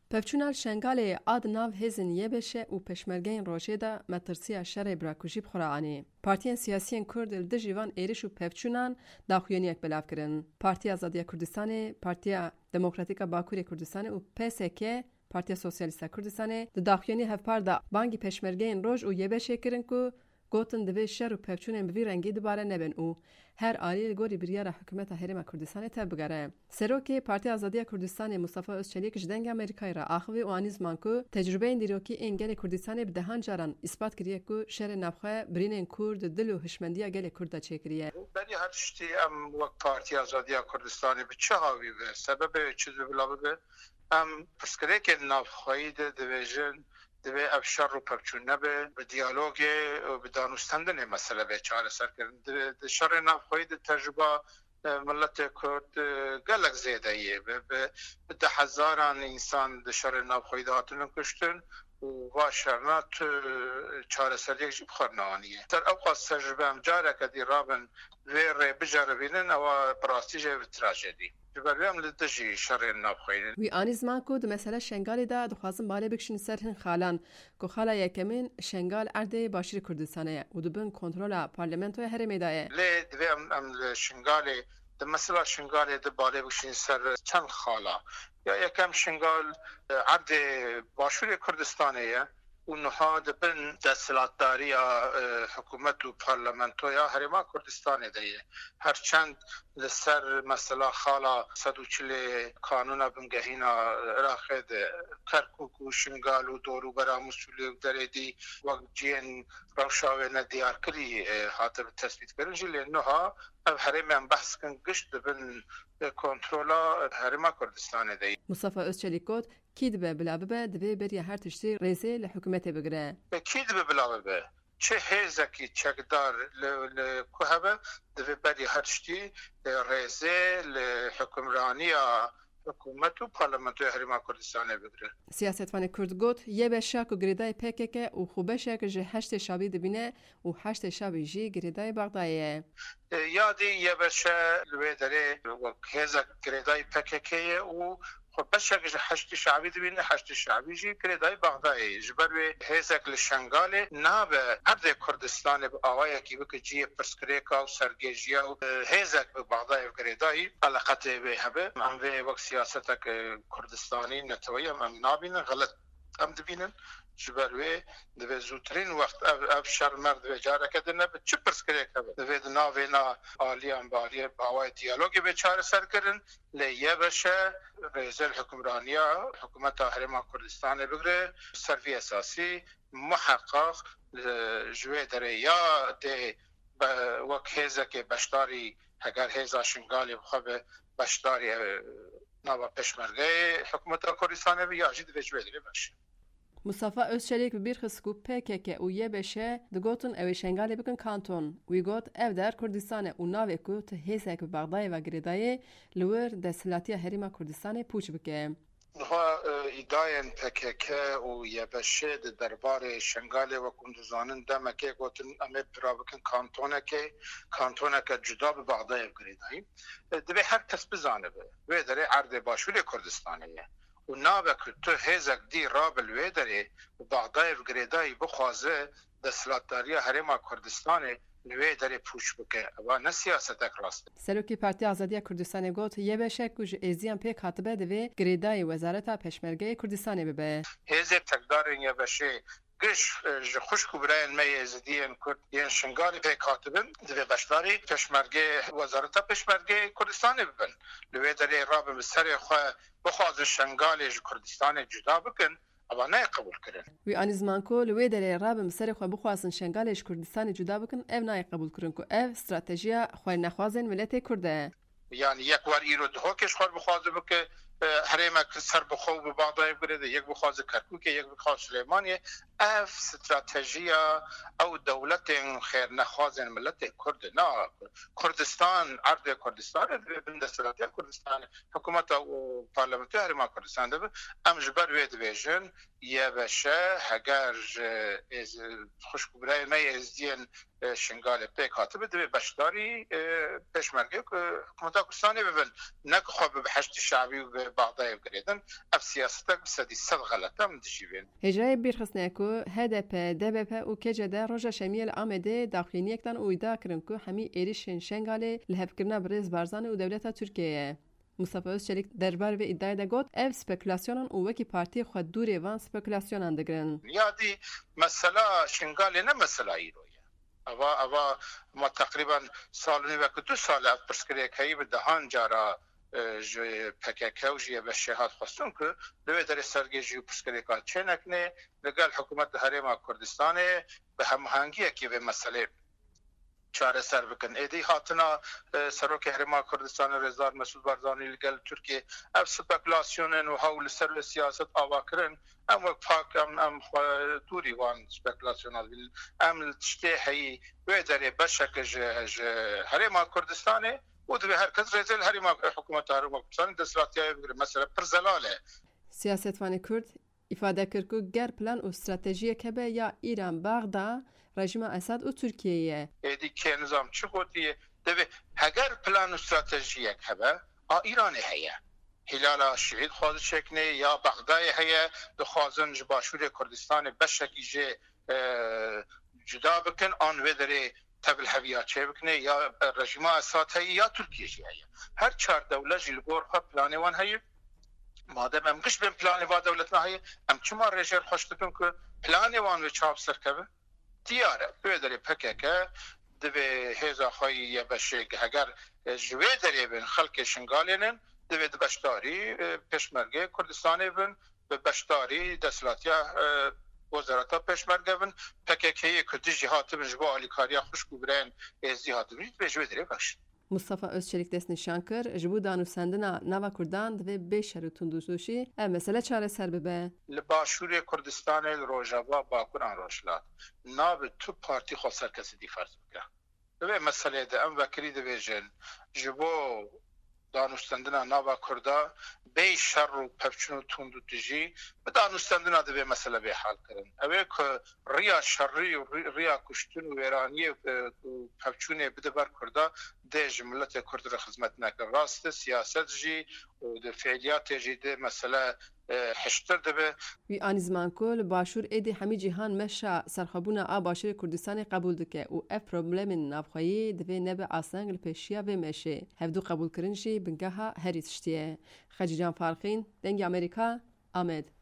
پفچونال شنگال آد ناو هزن یه بشه و پشمرگین روشه دا مترسیا شر براکوژی بخورانی. پارتیان سیاسیین کرد الدجیوان ایرش و پفچونان داخویانیک بلاف کرن. پارتی آزادی کردستان، پارتی دموکراتیک باکوری کردستان و PSK پارتی سوسیالیست کردستان داخویانی هفپار دا بانگی پشمرگین روش و یه بشه کرن که گوتن دوی شر و پفچونین بوی رنگی دوباره نبن او هر آلی گوری بریار حکومت هرم کردستان تبگره. سروکی پارتی آزادی کردستان مصطفی özçelik جدنگ امریکای را آخوی و آنیز مانکو تجربه این دیروکی انگل کردستان به دهان جاران اثبات کریه که شر نفخه برین کرد دل و هشمندی گل کرد چکریه. بنی هر شتی ام وقت پارتی آزادی کردستان به چه هاوی به سبب چیز بلا به ام پسکره که نفخه دیویژن دوی افشار رو پرچون نبه به دیالوگ و به دانستندن مسئله به چاره سر کردن ده شر نفخوی ده تجربه ملت کرد گلک زیده ایه به 10,000 انسان ده شر نفخوی ده هاتون کشتن و شرنات چاره سر یک جیب خورنانیه در اوقات تجربه هم جاره که دی رابن ویر بجربینن و براستی جه تراجدی بریم لدجی شر نابخویدن. وی آنیز ما کود مسئله شنگالی دا دخوازم باله بکشن سر هن خالان که خالا یکمین شنگال ارده باشیر کردستانه و دوبن کنترول پارلمنتوی هرمی دایه. لی دوی ام شنگالی ده مسئله شنگالی ده باله بکشن سر چند خالا یا یکم شنگال ارده باشیر کردستانه اونها دبن دستلاتداری حکومت و پارلمنتو یا هرما کردستان دیه هرچند لسر مثلا خالا 140 قانون بنگهینا راخد کرکوک و شنگال و دورو برا مسئولی دردی وقت جین روشاوه ندیار کری حاطب تثبیت کرن جلی انها هرمی هم بحث کن گشت دبن کنترولا هرما کردستان دیه. مصطفی özçelik کید به بلا به دوی بری هر تشتی رئیسه لحکومت بگره. کید به بلا به چه هزکی چقدر لکوهبه دوی بری هر تشتی رئیسه لحکمرانی حکومت و پارلمنتوی هرما کردستان بگره. سیاستوان کرد گوت یه بشک و گریدای PKK و خوبشک جه 8 شابی دبینه و 8 شابی جی گریدای بغدایه. یادی یه بشه لوی داره هزک گریدای PKK و بشک جه 8 شعبی دبینه 8 شعبی جی گریدای بغدایه جبر به هزک لشنگال نابه ارد کردستان به آوای کی بک جی پرسکریکا و سرگیجیا و هزک به بغدای گریدای علاقت به هبه من به وقت سیاست کردستانی نتوی من نابین غلط ام دبینن جبر به دوی زودترین وقت افشار مرد و جاره کدنه به چه پرسکریک هبه دوی ناوینا آلیان بالی آوای دیالوگی به چاره سر کرن لیه بشه رئیس الحکمرانیا حکومت هرما کردستان بگره سروی اساسی محقق جوی داره یا ده وقت هزه که بشداری اگر هزه شنگالی بخواه بشداری نوا پشمرگه حکومت کردستان یا جید و جوی داره باشه. مصطفی özçelik bir xisku PKK و یه بشه دگوتن اوی شنگالی بکن کانتون وی گوت او در کردستان و ناوی که ته هیسک بغدای و گریدای لور دستلاتی هریما کردستان پوچ بکه. نها ایداین PKK و یه بشه دربار شنگالی و کندوزانن دمکه گوتن امی برا بکن کانتونه که جدا به بغدای و گریدای دوی هر کس بزانه به وی داره عرض باشوری کردستانیه و نابه که تو هزک دی رابل وی داره و بغدای و گریدای بخوازه دستلاتداری هرما کردستان نوی داره پوش بکه و نه سیاست راست. سروکی پارتی آزادی کردستان گوت یه بشه کج ازیان پی کاتبه دوی گریدای وزارت پشمرگه کردستان ببه. هزک تقدار یه بشه گش خوشکو براین می ازدیان کرد یه شنگاری پی کاتبن دوی بشداری پشمرگه وزارت پشمرگه کردستان ببن. نوی داره رابه مسر خواه بخواز شنگالی کردستان جدا بکن اما نه قبول کردن. وی آنیز مانکو لوی داره راب مسر خو بخواسن شنگالش کردستان جدا بکن اف نه قبول کردن کو اف استراتژی خو نخوازن ملت کرده. یعنی یک وار ایرو ده کش خور بخوازه بکه هرما سر بخو به بغداد بگیره یک بخوازه کرکوک یک بخواز سلیمانیه اف استراتژی او دولت خیر نخوازن ملت کرد نه کردستان عرض کردستان به استراتژی کردستان حکومت و پارلمانت هرما کردستان ده ام جبر وید ویژن یه بشه هگر از خوشکو برای می از دین شنگال پیک هاتبه دوی بشداری پشمرگه حکومت کردستانی ببین نک خواب به حشد شعبی و به بغداد گریدن اف سیاست بسدی صد غلطه من دشیبین هجای بیرخصنه کو HDP DBP و کجده روژا شمیل آمده داخلینی اکتن و ایدا کرن کو همی ایریشن شنگاله لحفکرنا برز بارزان و دولتا ترکیه مصطفی özçelik دربار و ادعای دا گوت اف سپیکولاسیونان و وکی پارتی خود دوری وان سپیکولاسیونان دگرن یادی مسئله شنگاله نه مسئله ایرویه اوا ما تقریبا سالونی و که 2 سال اف پرسکریه که به دهان جارا جو PKK و جیه به شهاد خواستون که دوی در سرگی جو پرسکریه که چه نکنه لگل حکومت هرما کردستانه به هماهنگی که به مسئله چاره سر بکن ایدی هاتنا سروک هرما کردستان رضا مسعود بارزانی لگل ترکیه اف سپیکولاسیون و حول سر سیاست آوا کرن ام وقت فاک ام دوری وان سپیکولاسیونال ام تشتی هی و داره بشک هرما کردستانه و دوی هرکس رزل هرما حکومت هرما کردستان دستراتیای بگیره مثلا پرزلاله سیاستوان کرد ifade kir ku ger plan û stratejiyek hebe ya İran Bagda rejima Esad û Tirkiyeyê. Êdî kê nizam çi gotiye divê heger plan û stratejiyek hebe a Îranê heye. Hilala şîîd xwaze çekne ya Bagdayê heye dixwazin ji başûrê Kurdistanê beşekî jê cuda bikin an vê derê tevil heviya çê bikine ya rejima Esad heye ya Tirkiye jî heye. Her çar dewlet jî li gor xwe planê wan heye. مادام ام قش بین پلان و دولتنا هی ام چما رژر خوش دکن که پلان وان و چاپ سرکبه دیاره بدری PKK دوی هزا خواهی یا بشه اگر جوه داری بین خلق شنگالینن دوی بشتاری پشمرگه کردستانی بین به بشتاری دستلاتیا وزارتا پشمرگه بین PKK کردی جهات بین جبا آلیکاریا خوشکو برین ازدی هاتو بین به جوه داری باشه مصطفی özçelik dest nişan kir ji bo danûstandina nava Kurdan divê bê şer û tundûzûşî ev mesele çareser bibe. Li başûrê Kurdistanê li Rojava Bakuran Rojhilat navê tu partî xwe serkesidî ferz bike. Li vê meselê de em vekirî dibêjin ji bo danûstandina nava Kurda bê şer û pevçûn û tund û tijî bi danûstandina divê mesele bê hal kirin. Ew ê ku riya şerrî û riya kuştin û wêraniyê û pevçûnê bide ber Kurda dê ji milletê Kurd re xizmet nekin. Rast e siyaset jî û di feeliyatê jî de mesele heştir dibe. Wî anî ziman ku li başûr êdî hemî cîhan meşa serxwebûna a Başûrê Kurdistanê qebûl dike û ev problemên navxweyî divê nebe aseng li pêşiya vê meşê. Hevdû qebûlkirin jî bingeha herî tiştî ye. Xecîcan Farxîn, Dengê Amerîka, Amed.